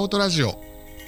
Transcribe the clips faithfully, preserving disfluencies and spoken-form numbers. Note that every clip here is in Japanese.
弟ラジオ。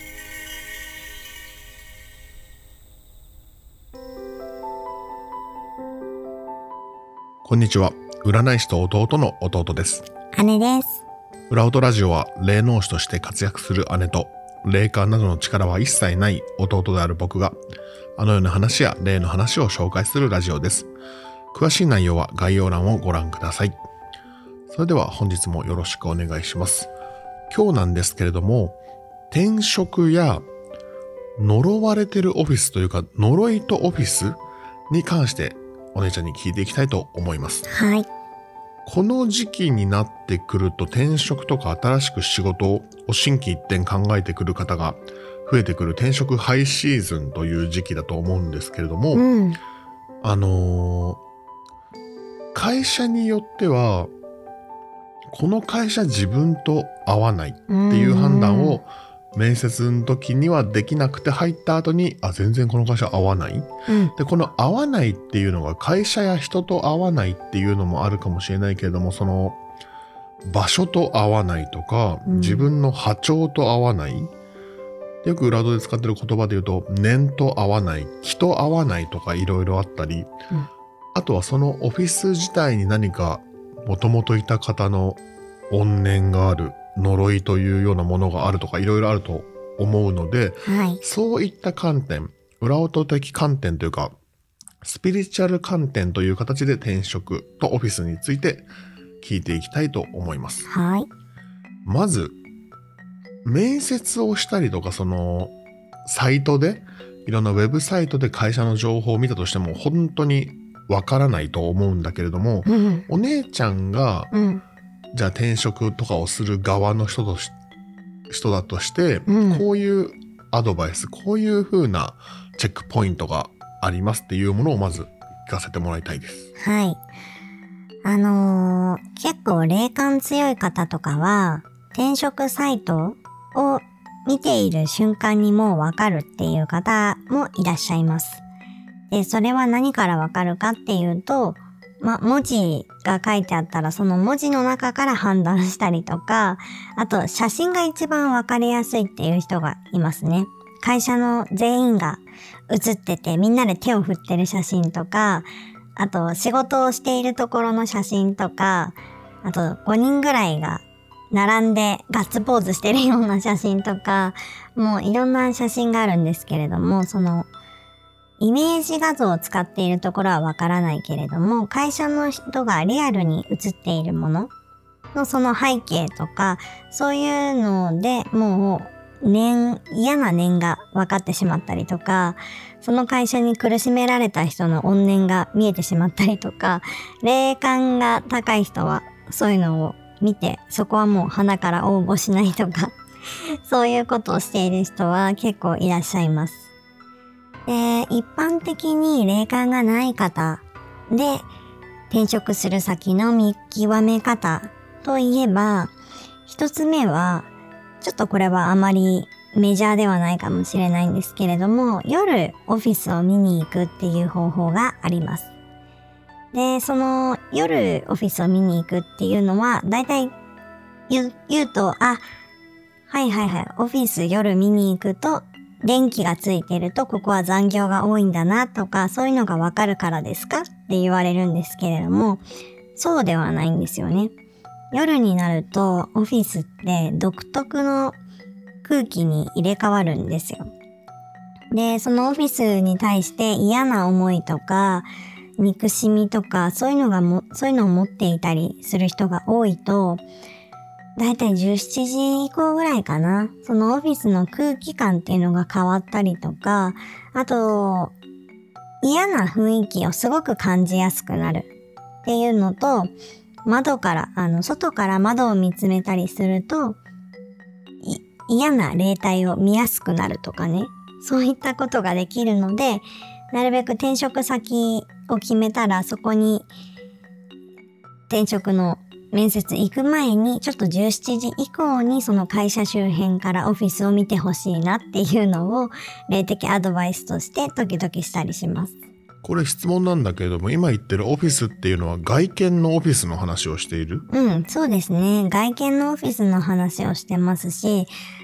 こんにちは。占い師と弟の弟です。 姉です。 裏弟ラジオは霊能師として活躍する姉と霊感などの力は一切ない弟である僕があの世の話や霊の話を紹介するラジオです。詳しい内容は概要欄をご覧ください。それでは本日もよろしくお願いします。今日なんですけれども、転職や呪われてるオフィスというか呪いとオフィスに関してお姉ちゃんに聞いていきたいと思います。 はい。 この時期になってくると転職とか新しく仕事を心機一転考えてくる方が増えてくる転職ハイシーズンという時期だと思うんですけれども、 うん、 あのー、会社によってはこの会社自分と合わないっていう判断を面接の時にはできなくて入った後にあ全然この会社合わない、 うん、 でこの合わないっていうのが会社や人と合わないっていうのもあるかもしれないけれども、その場所と合わないとか、 うん、 自分の波長と合わない、よく裏戸で使ってる言葉で言うと念と合わない、気と合わないとかいろいろあったり、 うん、 あとはそのオフィス自体に何かもともといた方の怨念がある、呪いというようなものがあるとかいろいろあると思うので、 はい、 そういった観点、裏音的観点というかスピリチュアル観点という形で転職とオフィスについて聞いていきたいと思います。 はい。 まず面接をしたりとか、そのサイトでいろんなウェブサイトで会社の情報を見たとしても本当にわからないと思うんだけれども、 うん、 お姉ちゃんが、 うん、 じゃあ転職とかをする側の人とし人だとして、 うん、 こういうアドバイス、こういう風なチェックポイントがありますっていうものをまず聞かせてもらいたいです。 はい。あのー、結構霊感強い方とかは転職サイトを見ている瞬間にもうわかるっていう方もいらっしゃいます。で、それは何からわかるかっていうと、ま、文字が書いてあったらその文字の中から判断したりとか、あと写真が一番わかりやすいっていう人がいますね。会社の全員が写っててみんなで手を振ってる写真とか、あと仕事をしているところの写真とか、あとごにんぐらいが並んでガッツポーズしてるような写真とか、もういろんな写真があるんですけれども、そのイメージ画像を使っているところはわからないけれども、会社の人がリアルに写っているもののその背景とか、そういうのでもう念、嫌な念が分かってしまったりとか、その会社に苦しめられた人の怨念が見えてしまったりとか、霊感が高い人はそういうのを見て、そこはもう鼻から応募しないとか、そういうことをしている人は結構いらっしゃいます。で、一般的に霊感がない方で転職する先の見極め方といえば、一つ目は、ちょっとこれはあまりメジャーではないかもしれないんですけれども、夜オフィスを見に行くっていう方法があります。で、その夜オフィスを見に行くっていうのは、だいたい言う、言うと、あ、はいはいはい、オフィス夜見に行くと、電気がついてるとここは残業が多いんだなとか、そういうのがわかるからですかって言われるんですけれども、そうではないんですよね。夜になるとオフィスって独特の空気に入れ替わるんですよ。で、そのオフィスに対して嫌な思いとか憎しみとか、そういうのがもそういうのを持っていたりする人が多いと、だいたいじゅうしちじ以降ぐらいかな。そのオフィスの空気感っていうのが変わったりとか、あと、嫌な雰囲気をすごく感じやすくなるっていうのと、窓から、あの、外から窓を見つめたりすると、嫌な霊体を見やすくなるとかね。そういったことができるので、なるべく転職先を決めたら、そこに転職の面接行く前にちょっとじゅうしちじ以降にその会社周辺からオフィスを見てほしいなっていうのを霊的アドバイスとして時々したりします。 これ質問なんだけれども、今言ってるオフィスっていうのは外見のオフィスの話をしている？ うん、そうですね。外見のオフィスの話をしてますし、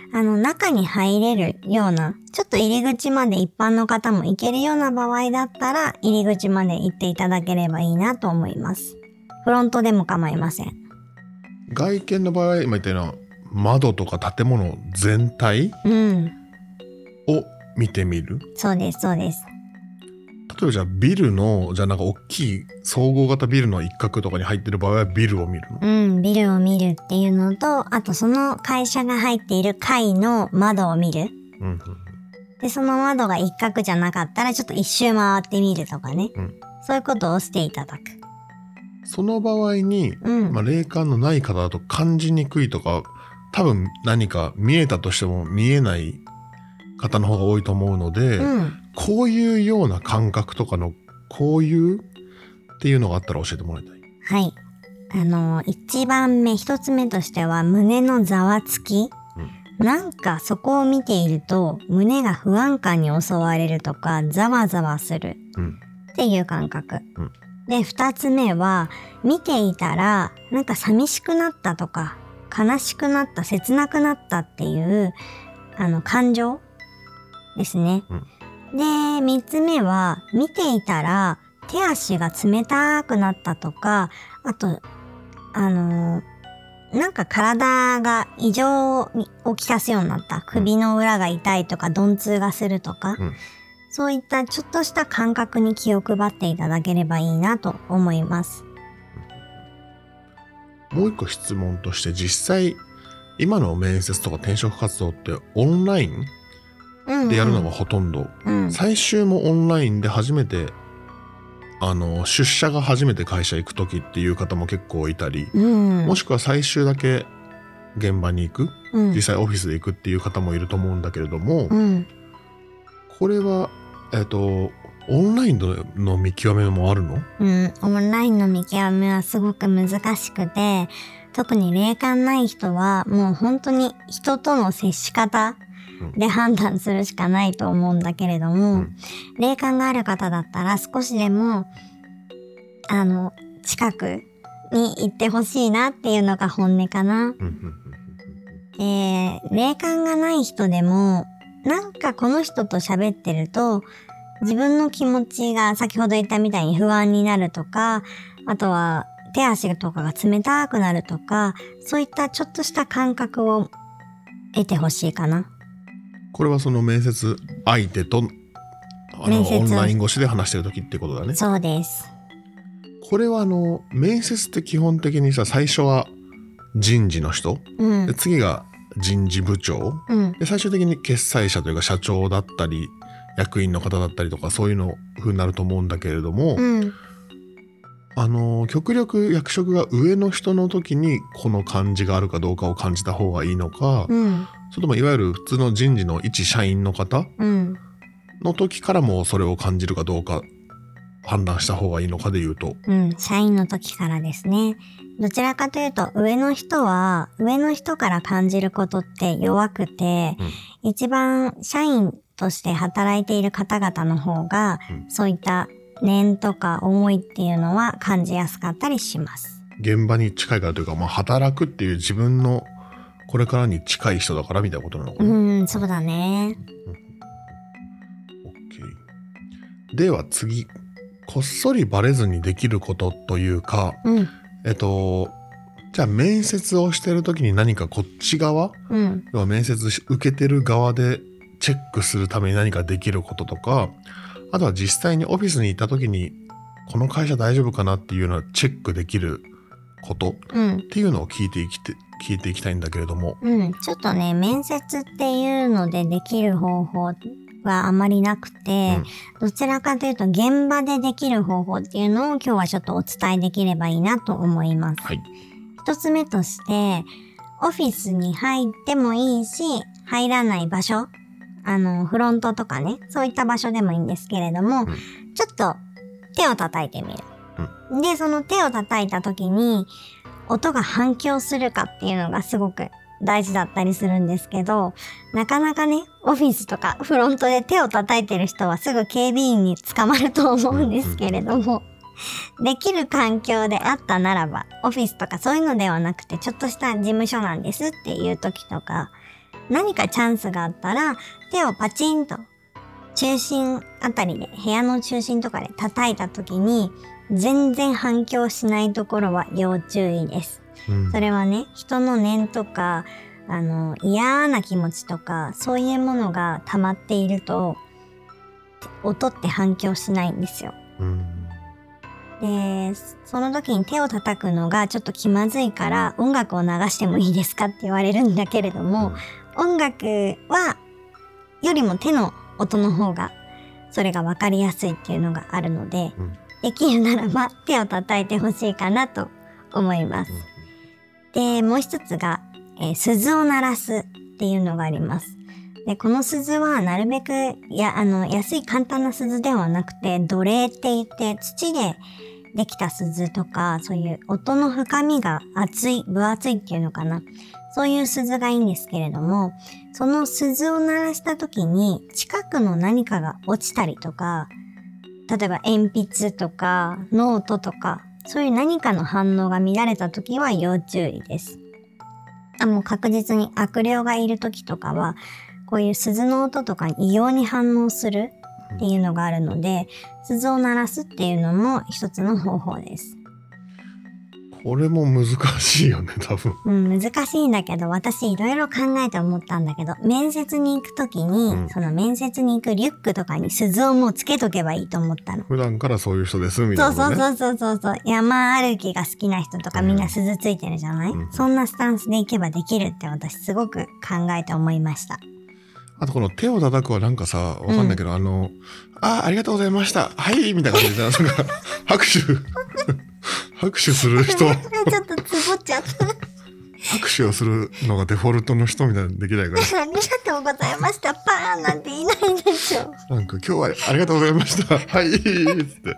あの、中に入れるような、ちょっと入り口まで一般の方も行けるような場合だったら、入り口まで行っていただければいいなと思います。フロントでも構いません。 外見の場合、今言ったような窓とか建物全体うん。 を見てみる。 そうです、そうです。 例えばじゃあビルの、じゃあなんか大きい総合型ビルの一角とかに入ってる場合はビルを見るの？ うん、ビルを見るっていうのと、あとその会社が入っている階の窓を見る。 うんうん、 で、その窓が一角じゃなかったらちょっと一周回ってみるとかね。 うん、 そういうことをしていただく。 その場合に、 うん、 まあ、霊感のない方だと感じにくいとか、多分何か見えたとしても見えない方の方が多いと思うので、 うん、 こういうような感覚とかのこういうっていうのがあったら教えてもらいたい。 はい。あの、一番目、一つ目としては胸のざわつき。うん、なんかそこを見ていると胸が不安感に襲われるとかざわざわするっていう感覚。うん、で、二つ目は見ていたらなんか寂しくなったとか悲しくなった、切なくなったっていうあの感情ですね。うん、で、三つ目は見ていたら手足が冷たくなったとか、あと、あのー、なんか体が異常をきたすようになった。首の裏が痛いとか、鈍痛がするとか、うん、そういったちょっとした感覚に気を配っていただければいいなと思います。 もう一個質問として、実際、今の面接とか転職活動ってオンラインでやるのがほとんど。うんうん、最終もオンラインで初めてあの出社が初めて会社行く時っていう方も結構いたり、うん、もしくは最終だけ現場に行く、うん、実際オフィスで行くっていう方もいると思うんだけれども、うん、これはえっとオンラインの見極めもあるの？ うん、オンラインの見極めはすごく難しくて、特に霊感ない人はもう本当に人との接し方で判断するしかないと思うんだけれども、うん、霊感がある方だったら少しでもあの近くに行ってほしいなっていうのが本音かな。えー、霊感がない人でもなんかこの人と喋ってると自分の気持ちが先ほど言ったみたいに不安になるとか、あとは手足とかが冷たくなるとか、そういったちょっとした感覚を得てほしいかな。 これはその面接相手とあのオンライン越しで話してる時ってことだね。 そうです。 これはあの面接って基本的にさ、最初は人事の人、うん、で次が人事部長、うん、で最終的に決裁者というか社長だったり役員の方だったりとかそういうの風になると思うんだけれども、うん、あの極力役職が上の人の時にこの感じがあるかどうかを感じた方がいいのか、うん、それともいわゆる普通の人事の一社員の方の時からもそれを感じるかどうか判断した方がいいのかで言うと、 うん、社員の時からですね。どちらかというと上の人は上の人から感じることって弱くて、うん、一番社員として働いている方々の方が、うん、そういった念とか思いっていうのは感じやすかったりします。 現場に近いからというか、まあ、働くっていう自分のこれからに近い人だからみたいなことなのかな。 うん、そうだね。 うん、OK。では次、こっそりバレずにできることというか、うん、えっとじゃあ面接をしてる時に何かこっち側、うん、要は面接受けてる側でチェックするために何かできることとか、あとは実際にオフィスに行った時にこの会社大丈夫かなっていうのをチェックできることっていうのを聞いていきて、聞いていきたいんだけれども、 うん、ちょっとね面接っていうのでできる方法はあまりなくて、うん、どちらかというと現場でできる方法っていうのを今日はちょっとお伝えできればいいなと思います。はい、一つ目としてオフィスに入ってもいいし入らない場所、あのフロントとかね、そういった場所でもいいんですけれども、うん、ちょっと手を叩いてみる、うん、でその手を叩いた時に音が反響するかっていうのがすごく大事だったりするんですけど、なかなかねオフィスとかフロントで手を叩いてる人はすぐ警備員に捕まると思うんですけれども、できる環境であったならばオフィスとかそういうのではなくてちょっとした事務所なんですっていう時とか何かチャンスがあったら手をパチンと中心あたりで、部屋の中心とかで叩いた時に全然反響しないところは要注意です。うん、それはね、人の念とかあの嫌な気持ちとかそういうものが溜まっていると音って反響しないんですよ。うん、でその時に手を叩くのがちょっと気まずいから音楽を流してもいいですかって言われるんだけれども、うん、音楽はよりも手の音の方がそれが分かりやすいっていうのがあるので、うん、できるならば手を叩いてほしいかなと思います。うん、でもう一つが、えー、鈴を鳴らすっていうのがあります。でこの鈴はなるべくやあの安い簡単な鈴ではなくて土鈴って言って土でできた鈴とか、そういう音の深みが厚い分厚いっていうのかな、そういう鈴がいいんですけれども、その鈴を鳴らした時に近くの何かが落ちたりとか、例えば鉛筆とかノートとかそういう何かの反応が乱れた時は要注意です。あもう確実に悪霊がいる時とかはこういう鈴の音とかに異様に反応するっていうのがあるので、鈴を鳴らすっていうのも一つの方法です。 これも難しいよね、多分。 うん、難しいんだけど、私いろいろ考えて思ったんだけど、面接に行くときに、うん、その面接に行くリュックとかに鈴をもうつけとけばいいと思ったの。 普段からそういう人ですみたいな、 ね。そうそうそうそうそう。山歩きが好きな人とかみんな鈴ついてるじゃない、うん、そんなスタンスで行けばできるって私すごく考えて思いました。 あとこの手を叩くはなんかさ、わかんないけど、うん、あの、ああ、ありがとうございました。はい、みたいな感じで、なんか拍手、拍手する人。ちょっとつぼっちゃった。 拍手をするのがデフォルトの人みたいなのできないから。 ありがとうございました。パーンなんて言いないでしょ。 なんか今日はありがとうございました。はい、つって。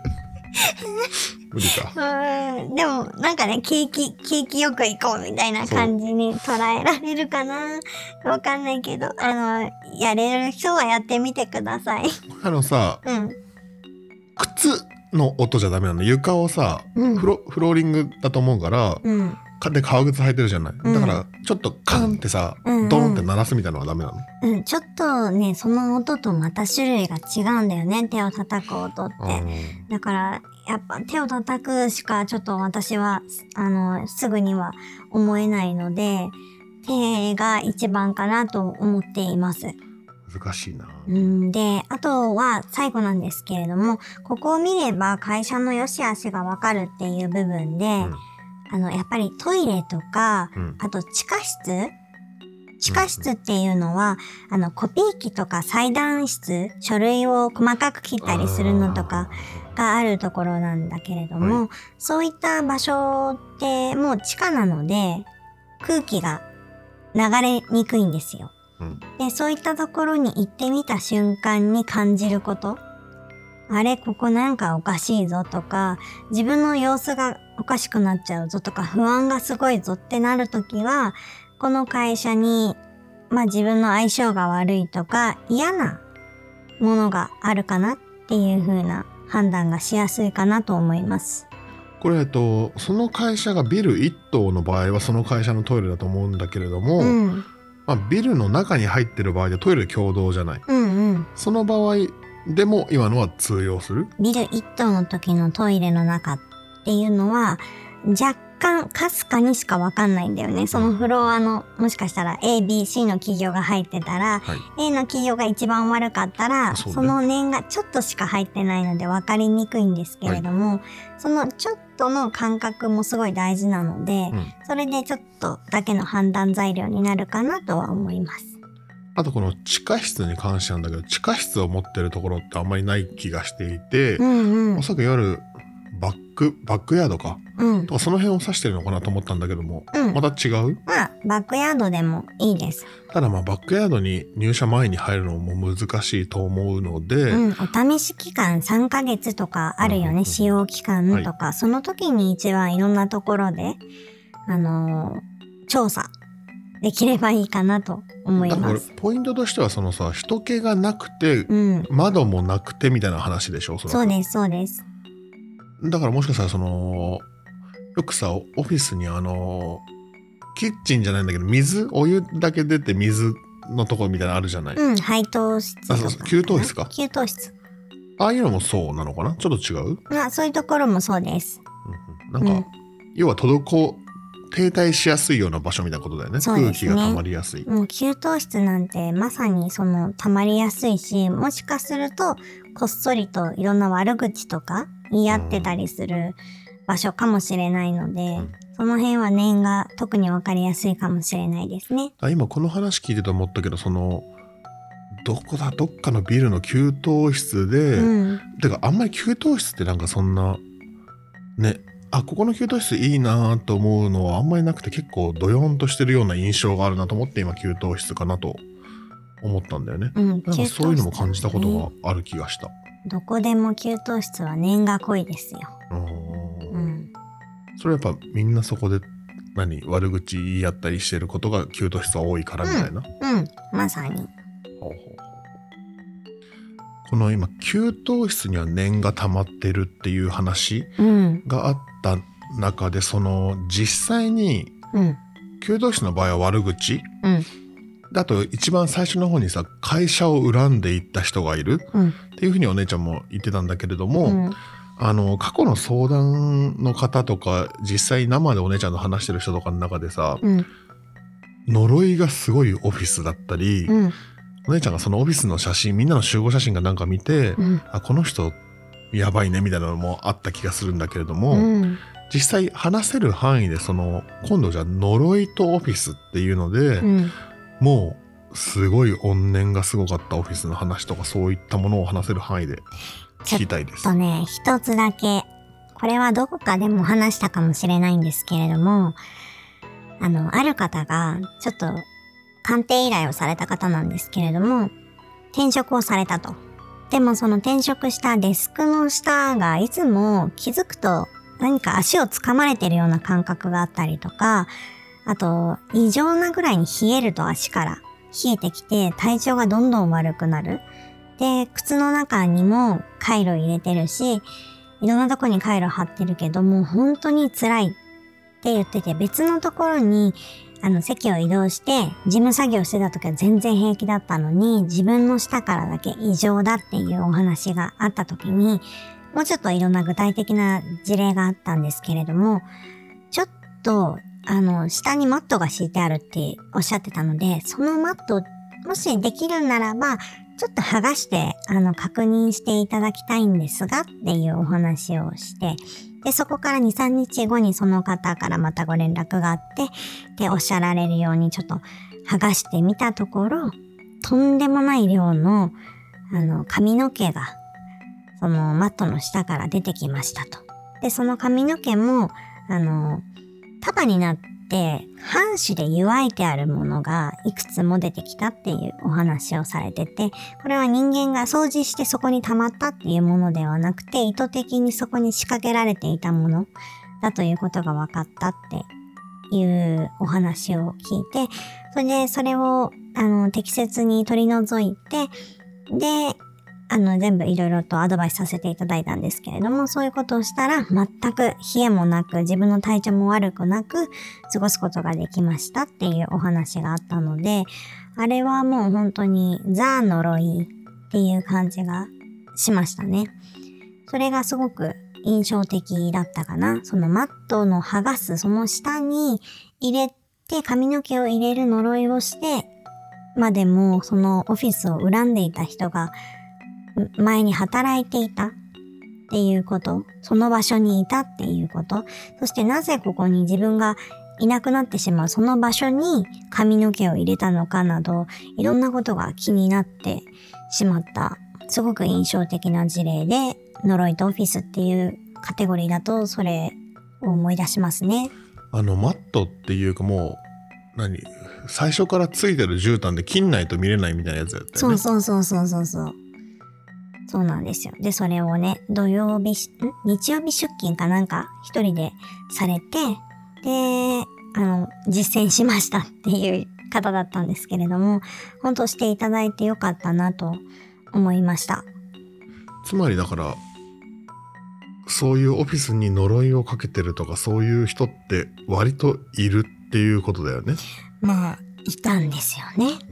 無理か。 うん、でもなんかね、景気、景気よく行こうみたいな感じに捉えられるかな。わかんないけど、あの、やれる人はやってみてください。 あのさ、うん、靴の音じゃダメなの。床をさ、うん、フロ、フローリングだと思うから、うん、で革靴履いてるじゃない、うん、だからちょっとカンってさ、うんうん、ドーンって鳴らすみたいなのはダメなの？ うん、ちょっとねその音とまた種類が違うんだよね、手を叩く音って。だからやっぱ手を叩くしかちょっと私はあのすぐには思えないので、手が一番かなと思っています。 難しいな。 うん、で、あとは最後なんですけれども、ここを見れば会社の良し悪しがわかるっていう部分で、うん、あの、やっぱりトイレとか、うん、あと地下室地下室っていうのは、うん、あの、コピー機とか裁断室、書類を細かく切ったりするのとかがあるところなんだけれども、はい、そういった場所ってもう地下なので、空気が流れにくいんですよ。うん、で、そういったところに行ってみた瞬間に感じること。あれ、ここなんかおかしいぞとか、自分の様子がおかしくなっちゃうぞとか、不安がすごいぞってなるときは、この会社に、まあ自分の相性が悪いとか、嫌なものがあるかなっていう風な判断がしやすいかなと思います。 これ、えっと、その会社がビル一棟の場合はその会社のトイレだと思うんだけれども、うん、まあ、ビルの中に入ってる場合でトイレ共同じゃない。うんうん、その場合でも今のは通用する？ ビル一棟の時のトイレの中っていうのは若干かすかにしかわかんないんだよね。そのフロアのもしかしたら エービーシー の企業が入ってたら、はい、A の企業が一番悪かったら そ,、ね、その念がちょっとしか入ってないのでわかりにくいんですけれども、はい、そのちょっとの感覚もすごい大事なので、うん、それでちょっとだけの判断材料になるかなとは思います。 あとこの地下室に関してなんだけど、地下室を持ってるところってあんまりない気がしていて、うんうん、おそらくいわゆるバック、バックヤードか、うん、とかその辺を指してるのかなと思ったんだけども、うん、また違う？ まあ、バックヤードでもいいです。 ただまあ、バックヤードに入社前に入るのも難しいと思うので、 うん、お試し期間さんかげつとかあるよね、うんうん、使用期間とか、はい、その時に一番いろんなところで、あのー、調査できればいいかなと思います。 ポイントとしてはそのさ、人気がなくて、うん、窓もなくてみたいな話でしょ？ そうです、そうです。 だからもしかしたらそのよくさオフィスにあのキッチンじゃないんだけど水お湯だけ出て水のところみたいなのあるじゃない、 うん、配当室とか。 あ、そうそう、給湯室か。 給湯室。 ああいうのもそうなのかな、ちょっと違う。 あ、そういうところもそうです。 うんうん、なんか、うん、要は滞停滞しやすいような場所みたいなことだよね。 そうですね。 空気が溜まりやすい。 もう給湯室なんてまさにその溜まりやすいし、もしかするとこっそりといろんな悪口とか言い合ってたりする場所かもしれないので、うん、その辺は念が特に分かりやすいかもしれないですね。 今この話聞いてて思ったけど、そのどこだどっかのビルの給湯室で、うん、てかあんまり給湯室ってなんかそんなね、あ、ここの給湯室いいなと思うのはあんまりなくて、結構ドヨーンとしてるような印象があるなと思って今給湯室かなと思ったんだよね。うん、なんかそういうのも感じたことがある気がした。 どこでも給湯室は念が濃いですよ。 うん、それはやっぱみんなそこで何悪口言い合ったりしてることが給湯室は多いからみたいな。 うん、うん、まさに。ほうほう。 この今給湯室には念が溜まってるっていう話があった中で、その実際に給湯室の場合は悪口、うん、だと一番最初の方にさ、会社を恨んでいった人がいるっていうふうにお姉ちゃんも言ってたんだけれども、うん、あの過去の相談の方とか実際生でお姉ちゃんと話してる人とかの中でさ、うん、呪いがすごいオフィスだったり、うん、お姉ちゃんがそのオフィスの写真、みんなの集合写真がなんか見て、うん、あ、この人やばいねみたいなのもあった気がするんだけれども、うん、実際話せる範囲でその今度じゃあ呪いとオフィスっていうので、うん、もうすごい怨念がすごかったオフィスの話とかそういったものを話せる範囲で聞きたいです。 ちょっとね、一つだけ、これはどこかでも話したかもしれないんですけれども、あの、ある方がちょっと鑑定依頼をされた方なんですけれども、転職をされたと。でもその転職したデスクの下がいつも気づくと何か足をつかまれてるような感覚があったりとか、あと異常なぐらいに冷えると足から冷えてきて体調がどんどん悪くなる。で、靴の中にもカイロ入れてるし、いろんなとこにカイロ貼ってるけども本当に辛いって言ってて、別のところにあの席を移動して事務作業してた時は全然平気だったのに、自分の下からだけ異常だっていうお話があった時に、もうちょっといろんな具体的な事例があったんですけれども、ちょっとあの下にマットが敷いてあるっておっしゃってたので、そのマットもしできるならばちょっと剥がしてあの確認していただきたいんですがっていうお話をして、で、そこからに、さんにちごにその方からまたご連絡があって、で、おっしゃられるようにちょっと剥がしてみたところ、とんでもない量の、あの、髪の毛が、そのマットの下から出てきましたと。で、その髪の毛も、あの、束になって、半紙で湯わいてあるものがいくつも出てきたっていうお話をされてて、これは人間が掃除してそこに溜まったっていうものではなくて、意図的にそこに仕掛けられていたものだということが分かったっていうお話を聞いて、それでそれをあの適切に取り除いて、で、あの全部いろいろとアドバイスさせていただいたんですけれども、そういうことをしたら全く冷えもなく自分の体調も悪くなく過ごすことができましたっていうお話があったので、あれはもう本当にザ呪いっていう感じがしましたね。それがすごく印象的だったかな。そのマットの剥がすその下に入れて髪の毛を入れる呪いをしてまでも、そのオフィスを恨んでいた人が前に働いていたっていうこと、その場所にいたっていうこと、そしてなぜここに自分がいなくなってしまうその場所に髪の毛を入れたのかなど、いろんなことが気になってしまった、すごく印象的な事例で、呪いとオフィスっていうカテゴリーだとそれを思い出しますね。 あのマットっていうかもう何最初からついてる絨毯で切んないと見れないみたいなやつだったよね。 そうそうそうそうそうそうそうなんですよ。で、それをね、土曜日、ん日曜日出勤かなんか一人でされて、で、あの、実践しましたっていう方だったんですけれども、本当していただいてよかったなと思いました。 つまりだから、そういうオフィスに呪いをかけてるとか、そういう人って割といるっていうことだよね。 まあ、いたんですよね。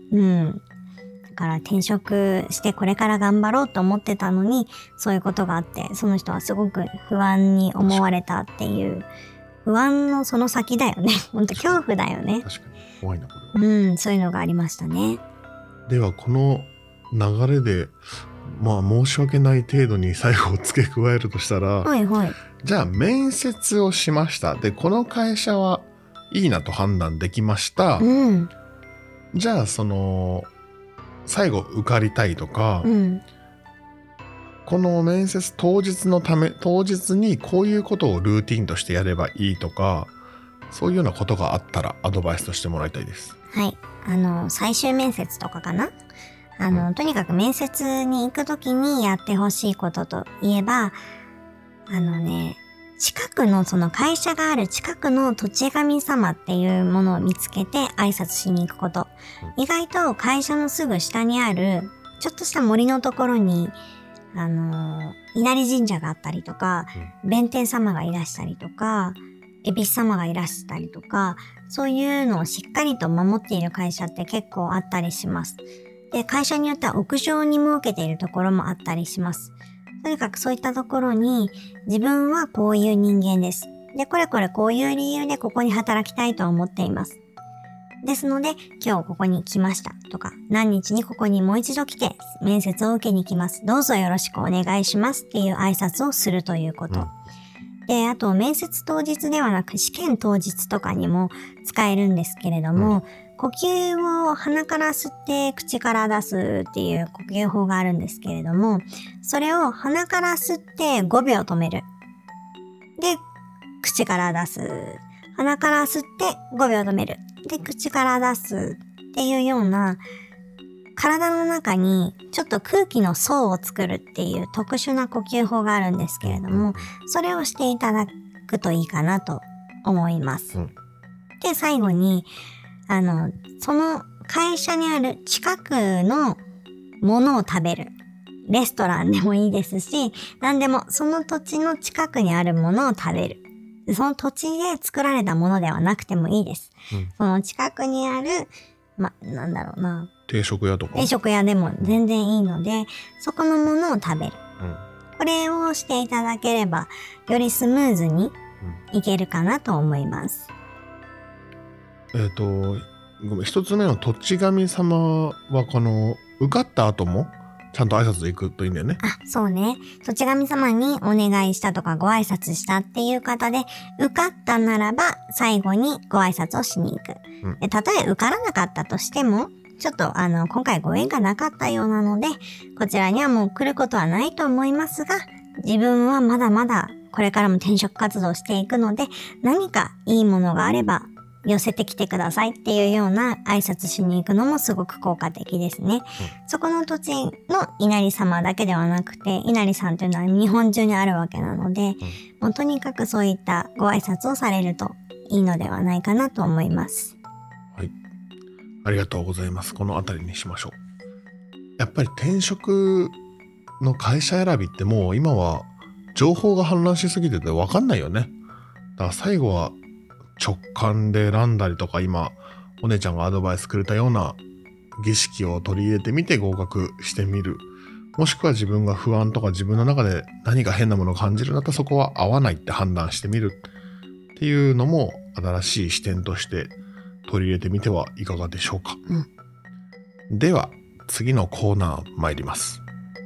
うん。だから転職してこれから頑張ろうと思ってたのに、そういうことがあって、その人はすごく不安に思われたっていう、不安のその先だよね。ほんと恐怖だよね。 確かに怖いなこれは。 うん、そういうのがありましたね。 ではこの流れでまあ申し訳ない程度に最後を付け加えるとしたら、 はいはい。 じゃあ面接をしました。でこの会社はいいなと判断できました。 うん。 じゃあその最後受かりたいとか、 うん。 この面接当日のため当日にこういうことをルーティンとしてやればいいとか、そういうようなことがあったらアドバイスとしてもらいたいです。 はい。あの、最終面接とかかな？あの、とにかく面接に行くときにやってほしいことといえば、あのね、近くのその会社がある近くの土地神様っていうものを見つけて挨拶しに行くこと。意外と会社のすぐ下にあるちょっとした森のところに、あの、稲荷神社があったりとか、弁天様がいらしたりとか、恵比寿様がいらしたりとか、そういうのをしっかりと守っている会社って結構あったりします。で、会社によっては屋上に設けているところもあったりします。とにかくそういったところに、自分はこういう人間です。で、これこれこういう理由でここに働きたいと思っています。ですので、今日ここに来ましたとか、何日にここにもう一度来て面接を受けに来ます。どうぞよろしくお願いしますっていう挨拶をするということ。で、あと面接当日ではなく試験当日とかにも使えるんですけれども、呼吸を鼻から吸って口から出すっていう呼吸法があるんですけれども、それを鼻から吸ってごびょう止める。で、口から出す。鼻から吸ってごびょう止める。で、口から出すっていうような、体の中にちょっと空気の層を作るっていう特殊な呼吸法があるんですけれども、それをしていただくといいかなと思います。 うん、 で、最後に、あの、その会社にある近くのものを食べる。レストランでもいいですし、何でもその土地の近くにあるものを食べる。その土地で作られたものではなくてもいいです。うん、その近くにある、ま、なんだろうな。 定食屋とか。 定食屋でも全然いいので、そこのものを食べる。うん、これをしていただければ、よりスムーズにいけるかなと思います。 うん、えっと、ごめん、一つ目の土地神様はこの、受かった後もちゃんと挨拶で行くといいんだよね。 あ、そうね。土地神様にお願いしたとかご挨拶したっていう方で、受かったならば最後にご挨拶をしに行く。うん、で、たとえ受からなかったとしても、ちょっとあの、今回ご縁がなかったようなので、こちらにはもう来ることはないと思いますが、自分はまだまだこれからも転職活動していくので、何かいいものがあれば寄せてきてくださいっていうような挨拶しに行くのもすごく効果的ですね。うん、そこの土地の稲荷様だけではなくて、稲荷さんというのは日本中にあるわけなので、うん、もうとにかくそういったご挨拶をされるといいのではないかなと思います。 はい。ありがとうございます。このあたりにしましょう。やっぱり転職の会社選びってもう今は情報が氾濫しすぎてて分かんないよね。だから最後は直感で選んだりとか、今お姉ちゃんがアドバイスくれたような儀式を取り入れてみて合格してみる。もしくは自分が不安とか自分の中で何か変なものを感じるんだったらそこは合わないって判断してみるっていうのも新しい視点として取り入れてみてはいかがでしょうか。うん、では次のコーナー参ります。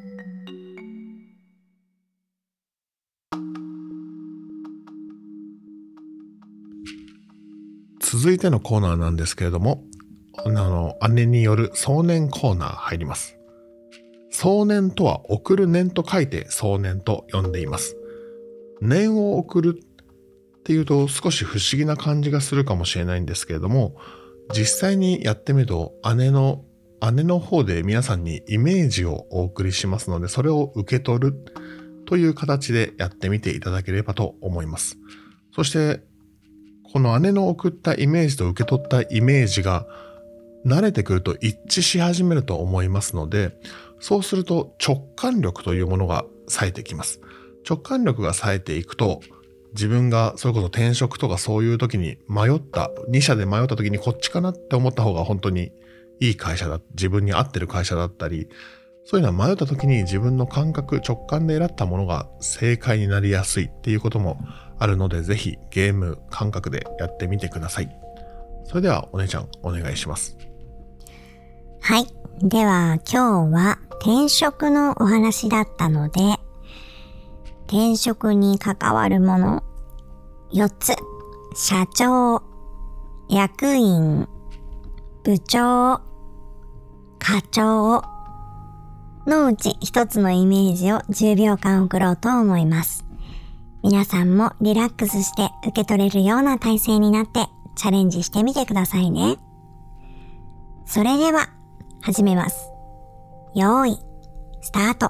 続いてのコーナーなんですけれども、あの姉による送年コーナー入ります。送年とは送る年と書いて送年と呼んでいます。年を送るっていうと少し不思議な感じがするかもしれないんですけれども、実際にやってみると姉の姉の方で皆さんにイメージをお送りしますので、それを受け取るという形でやってみていただければと思います。そしてこの姉の送ったイメージと受け取ったイメージが慣れてくると一致し始めると思いますので、そうすると直感力というものが冴えてきます。直感力が冴えていくと、自分がそれこそ転職とかそういう時に迷った、に社で迷った時にこっちかなって思った方が本当にいい会社だ、自分に合ってる会社だったり、そういうのは迷った時に自分の感覚、直感で選ったものが正解になりやすいっていうこともあるので、ぜひゲーム感覚でやってみてください。それではお姉ちゃんお願いします。 はい。では今日は転職のお話だったので、転職に関わるものよっつ、社長、役員、部長、課長のうち一つのイメージをじゅうびょうかん送ろうと思います。皆さんもリラックスして受け取れるような体勢になってチャレンジしてみてくださいね。それでは始めます。よーい、スタート。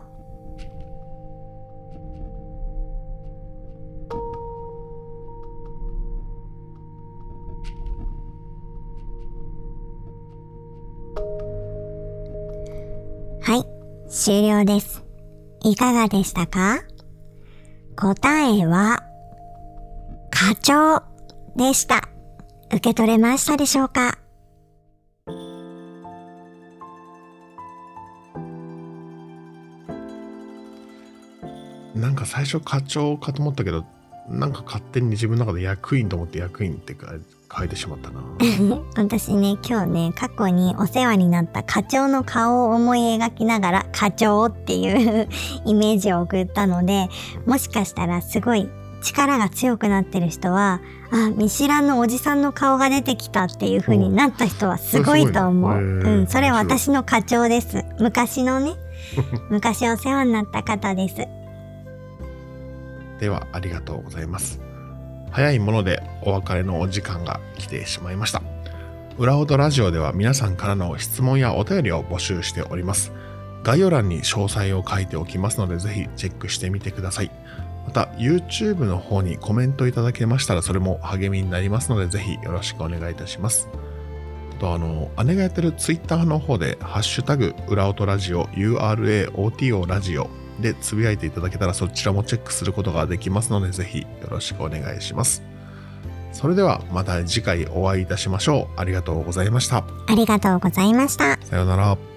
はい、終了です。いかがでしたか？答えは、課長でした。受け取れましたでしょうか？ なんか最初課長かと思ったけど、なんか勝手に自分の中で役員と思って役員って書いてしまったな。 私ね、今日ね、過去にお世話になった課長の顔を思い描きながら課長っていうイメージを送ったので、もしかしたらすごい力が強くなってる人は、あ、見知らぬおじさんの顔が出てきたっていう風になった人はすごいと思う。うん、それは私の課長です。昔のね、昔お世話になった方です。 ではありがとうございます。早いものでお別れのお時間が来てしまいました。裏音ラジオでは皆さんからの質問やお便りを募集しております。概要欄に詳細を書いておきますので、ぜひチェックしてみてください。また YouTube の方にコメントいただけましたら、それも励みになりますので、ぜひよろしくお願いいたします。あとあの姉がやってる Twitter の方でハッシュタグ裏音ラジオ ユーアールエーオーティーオー ラジオでつぶやいていただけたら、そちらもチェックすることができますので、ぜひよろしくお願いします。それではまた次回お会いいたしましょう。ありがとうございました。 ありがとうございました。 さようなら。